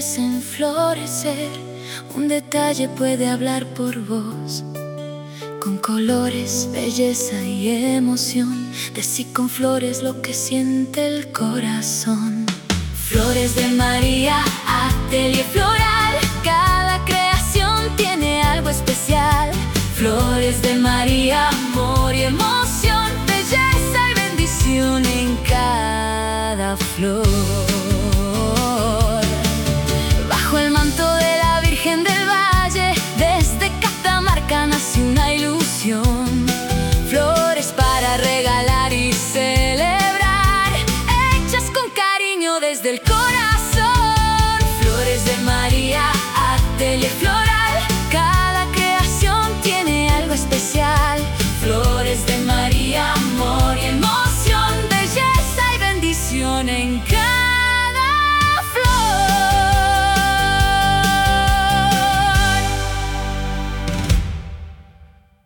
merecen florecer. Un detalle puede hablar por vos, con colores, belleza y emoción. Decí con flores lo que siente el corazón. Flores de María, atelier floral. Cada creación tiene algo especial. Flores de María, amor y emoción, belleza y bendición en cada flor.